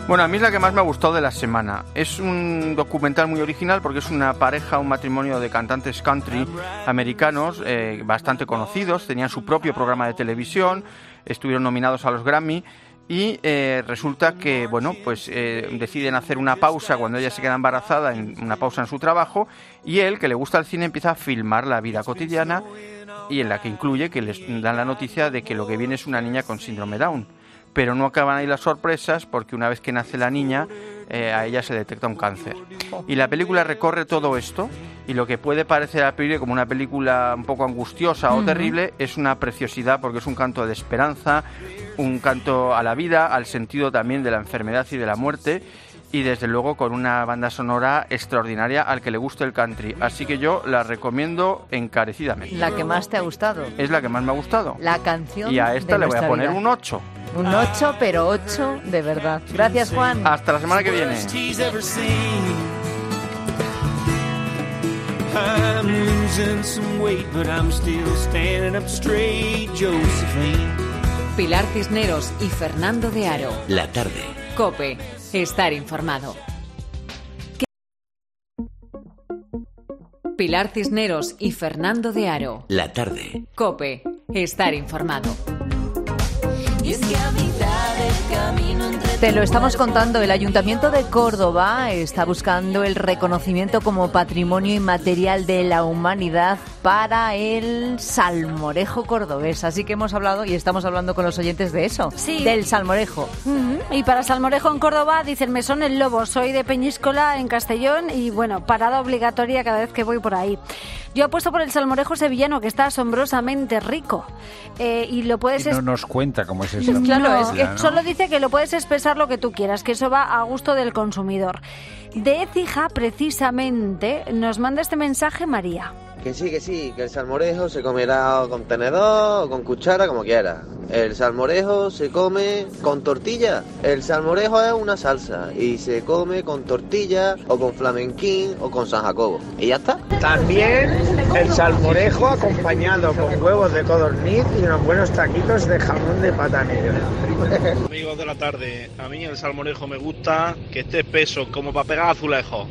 Bueno, a mí es la que más me ha gustado de la semana. Es un documental muy original porque es una pareja, un matrimonio de cantantes country americanos eh, bastante conocidos. Tenían su propio programa de televisión, estuvieron nominados a los Grammy y eh, resulta que, bueno, pues eh, deciden hacer una pausa cuando ella se queda embarazada, en una pausa en su trabajo, y él, que le gusta el cine, empieza a filmar la vida cotidiana y en la que incluye que les dan la noticia de que lo que viene es una niña con síndrome Down. Pero no acaban ahí las sorpresas porque una vez que nace la niña, eh, a ella se detecta un cáncer. Y la película recorre todo esto y lo que puede parecer a priori como una película un poco angustiosa o uh-huh. terrible es una preciosidad porque es un canto de esperanza, un canto a la vida, al sentido también de la enfermedad y de la muerte y desde luego con una banda sonora extraordinaria al que le guste el country. Así que yo la recomiendo encarecidamente. La que más te ha gustado. Es la que más me ha gustado. La canción y a esta de le voy a poner vida. un ocho. Un ocho, pero ocho de verdad. Gracias, Juan. Hasta la semana que viene. I'm losing some weight, but I'm still standing up straight, Josephine. Pilar Cisneros y Fernando de Aro. La tarde. COPE. Estar informado. Pilar Cisneros y Fernando de Aro. La tarde. COPE. Estar informado. Te lo estamos contando, el Ayuntamiento de Córdoba está buscando el reconocimiento como Patrimonio Inmaterial de la Humanidad para el salmorejo cordobés. Así que hemos hablado y estamos hablando con los oyentes de eso, sí. del salmorejo. Uh-huh. Y para salmorejo en Córdoba dicen Mesón el Lobo, soy de Peñíscola en Castellón y bueno, parada obligatoria cada vez que voy por ahí. Yo apuesto por el salmorejo sevillano que está asombrosamente rico eh, y lo puedes... Y no nos cuenta cómo es eso. Claro, no, es que ¿no? solo dice que lo puedes espesar lo que tú quieras, que eso va a gusto del consumidor. De Écija, precisamente, nos manda este mensaje María. Que sí, que sí, que el salmorejo se comerá con tenedor o con cuchara, como quiera. El salmorejo se come con tortilla. El salmorejo es una salsa y se come con tortilla o con flamenquín o con San Jacobo. Y ya está. También el salmorejo acompañado con huevos de codorniz y unos buenos taquitos de jamón de pata negra. Amigos de la tarde, a mí el salmorejo me gusta que esté espeso, como para pegar azulejos.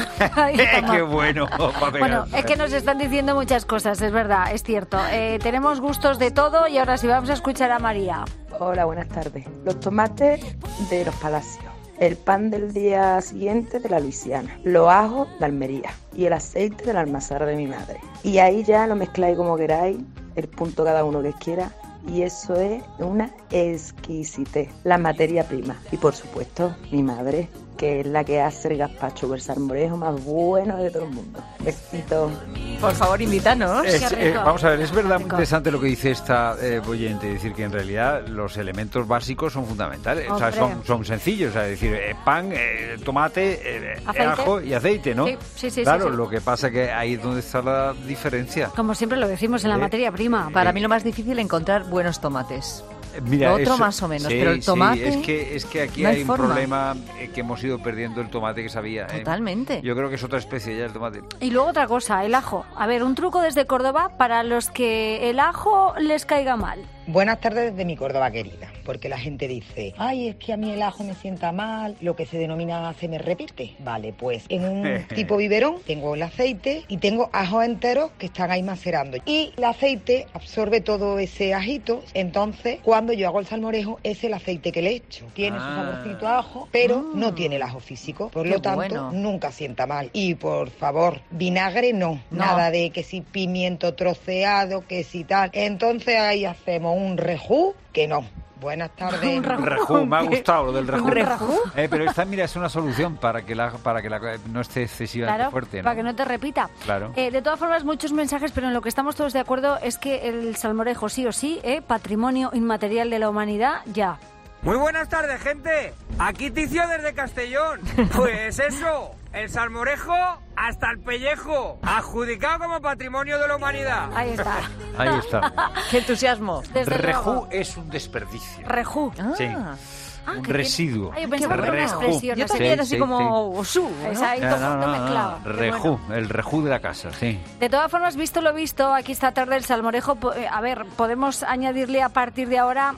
¡Qué bueno! Bueno, es que nos están diciendo muchas cosas, es verdad, es cierto. Eh, tenemos gustos de todo y ahora sí vamos a escuchar a María. Hola, buenas tardes. Los tomates de los Palacios, el pan del día siguiente de la Luisiana, los ajos de Almería y el aceite de la almazara de mi madre. Y ahí ya lo mezcláis como queráis, el punto cada uno que quiera. Y eso es una exquisitez, la materia prima. Y por supuesto, mi madre, que es la que hace el gazpacho o el salmorejo más bueno de todo el mundo. Besitos. Por favor, invítanos. Es, eh, vamos a ver, es verdad muy interesante lo que dice esta eh, oyente, decir que en realidad los elementos básicos son fundamentales, o sea, son, son sencillos, o sea, es decir, eh, pan, eh, tomate, eh, ajo y aceite, ¿no? Sí, sí, sí. Claro, sí, sí. lo que pasa que ahí es donde está la diferencia. Como siempre lo decimos en la ¿Eh? materia prima. Para mí lo más difícil es encontrar buenos tomates. Mira, lo otro eso, más o menos, sí, pero el tomate... Sí, es que, es que aquí no hay hay un forma. problema eh, que hemos ido perdiendo el tomate que sabía. ¿eh? Totalmente. Yo creo que es otra especie ya el tomate. Y luego otra cosa, el ajo. A ver, un truco desde Córdoba para los que el ajo les caiga mal. Buenas tardes desde mi Córdoba querida, porque la gente dice, ay, es que a mí el ajo me sienta mal, lo que se denomina se me repite. Vale, pues en un tipo biberón tengo el aceite y tengo ajos enteros que están ahí macerando. Y el aceite absorbe todo ese ajito, entonces cuando yo hago el salmorejo es el aceite que le echo. Tiene ah. su saborcito a ajo, pero mm. no tiene el ajo físico, por Qué lo tanto bueno. nunca sienta mal. Y por favor, vinagre no, no, nada de que si pimiento troceado, que si tal. Entonces ahí hacemos un rejú que no. Buenas tardes. Rejú, me ha gustado lo del rejú. ¿Rejú? Eh, pero esta, mira, es una solución para que la para que la no esté excesivamente claro, fuerte, ¿no? Para que no te repita. Claro. Eh, de todas formas, muchos mensajes, pero en lo que estamos todos de acuerdo es que el salmorejo sí o sí, eh, patrimonio inmaterial de la humanidad, ya. Muy buenas tardes, gente. Aquí Ticio desde Castellón. Pues eso, el salmorejo hasta el pellejo, adjudicado como patrimonio de la humanidad. Ahí está. Ahí está. ¡Qué entusiasmo! Desde Rejú luego. es un desperdicio. Rejú. Ah. Sí. Ah, un que residuo. Ay, yo pensaba que era una expresión. Yo no sé. también Sí, así sí, como... sí. Su, Es ¿no? ahí No, todo no, junto no, no. mezclado. Qué Rejú, bueno. el rejú de la casa, sí. De todas formas, visto lo visto, aquí esta tarde el salmorejo, po- eh, a ver, podemos añadirle a partir de ahora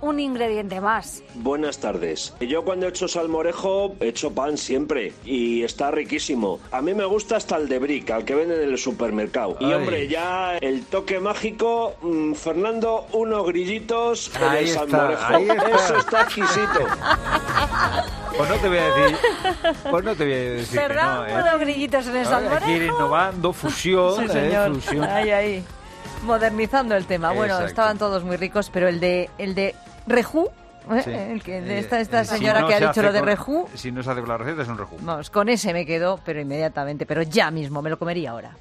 un ingrediente más. Buenas tardes. Yo cuando he hecho salmorejo, he hecho pan siempre y está riquísimo. A mí me gusta hasta el de brick, al que venden en el supermercado. Y Ay. hombre, ya el toque mágico, mmm, Fernando, unos grillitos en Ahí el está, salmorejo. ahí está. Eso está exquisito. Pues no te voy a decir, pues no te voy a decir que ¿Verdad? no, ¿eh? Unos grillitos en el salmorejo. Hay que ir innovando, fusión, Sí, ¿eh? señor. Fusión. Ahí, ahí. Modernizando el tema. Bueno, Exacto. estaban todos muy ricos, pero el de el de Rejú, ¿eh? Sí. el que, de Eh, esta, esta eh, si señora no que ha se dicho hace lo de con- Rejú, Si no se hace con la receta, es un rejú. vamos, con ese me quedo, pero inmediatamente, pero ya mismo, me lo comería ahora.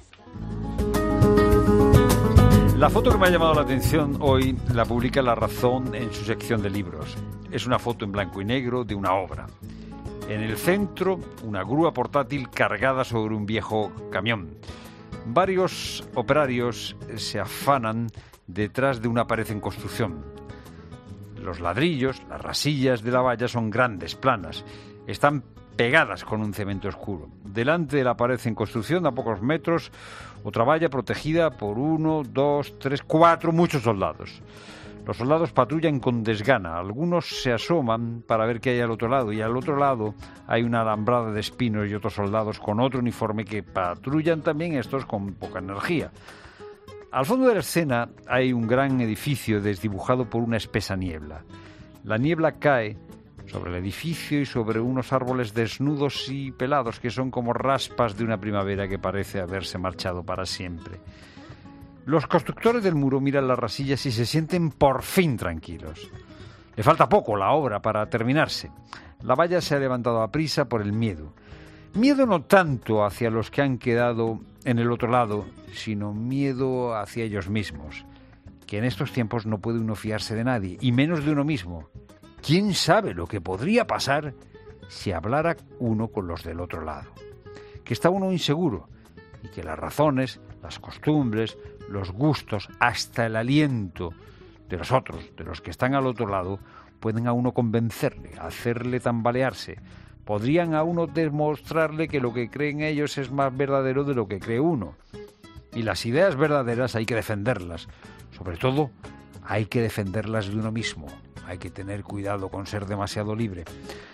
La foto que me ha llamado la atención hoy la publica La Razón en su sección de libros. Es una foto en blanco y negro de una obra. En el centro, una grúa portátil cargada sobre un viejo camión. Varios operarios se afanan detrás de una pared en construcción. Los ladrillos, las rasillas de la valla son grandes, planas. Están pegadas con un cemento oscuro. Delante de la pared en construcción, a pocos metros, otra valla protegida por uno, dos, tres, cuatro, muchos soldados. Los soldados patrullan con desgana. Algunos se asoman para ver qué hay al otro lado, y al otro lado hay una alambrada de espinos y otros soldados con otro uniforme que patrullan también, estos con poca energía. Al fondo de la escena hay un gran edificio desdibujado por una espesa niebla. La niebla cae sobre el edificio y sobre unos árboles desnudos y pelados que son como raspas de una primavera que parece haberse marchado para siempre. Los constructores del muro miran las rasillas y se sienten por fin tranquilos. Le falta poco la obra para terminarse. La valla se ha levantado a prisa por el miedo. Miedo no tanto hacia los que han quedado en el otro lado, sino miedo hacia ellos mismos. Que en estos tiempos no puede uno fiarse de nadie, y menos de uno mismo. ¿Quién sabe lo que podría pasar si hablara uno con los del otro lado? Que está uno inseguro y que las razones, las costumbres, los gustos, hasta el aliento de los otros, de los que están al otro lado, pueden a uno convencerle, hacerle tambalearse. Podrían a uno demostrarle que lo que creen ellos es más verdadero de lo que cree uno. Y las ideas verdaderas hay que defenderlas. Sobre todo, hay que defenderlas de uno mismo. Hay que tener cuidado con ser demasiado libre.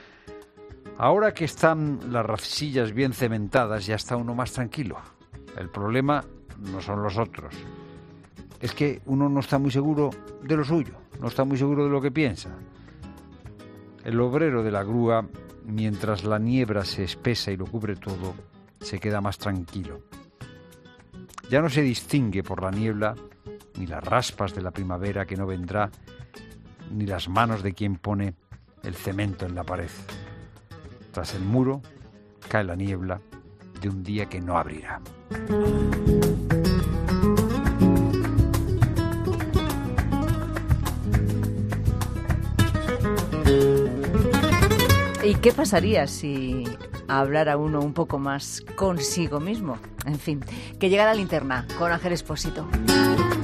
Ahora que están las rasillas bien cementadas, ya está uno más tranquilo. El problema no son los otros. Es que uno no está muy seguro de lo suyo, no está muy seguro de lo que piensa. El obrero de la grúa, mientras la niebla se espesa y lo cubre todo, se queda más tranquilo. Ya no se distingue por la niebla ni las raspas de la primavera que no vendrá, ni las manos de quien pone el cemento en la pared. Tras el muro cae la niebla de un día que no abrirá. ¿Y qué pasaría si hablara uno un poco más consigo mismo? En fin, que llega la linterna con Ángel Expósito.